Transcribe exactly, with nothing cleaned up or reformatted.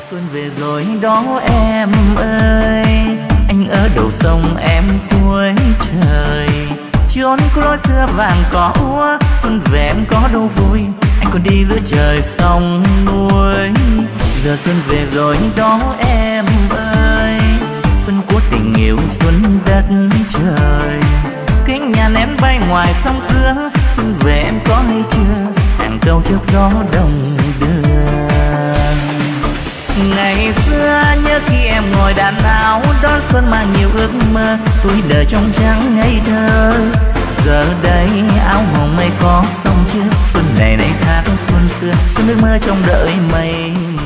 Xuân về rồi đó em ơi, anh ở đầu sông em cuối trời. Chốn có xưa vàng có úa, xuân về em có đâu vui, anh còn đi giữa trời sông núi. Giờ xuân về rồi đó em ơi, xuân của tình yêu xuân đất trời. Kính nhà ném bay ngoài sông cửa, xuân về em có hay chưa, hàng câu trước gió đông đưa. Ngày xưa nhớ khi em ngồi đàn áo đón xuân mang nhiều ước mơ, tuổi đời trong trắng ngây thơ. Giờ đây áo hồng mây có sông trước, xuân này này khác xuân xưa, xuân ước mơ trong đợi mây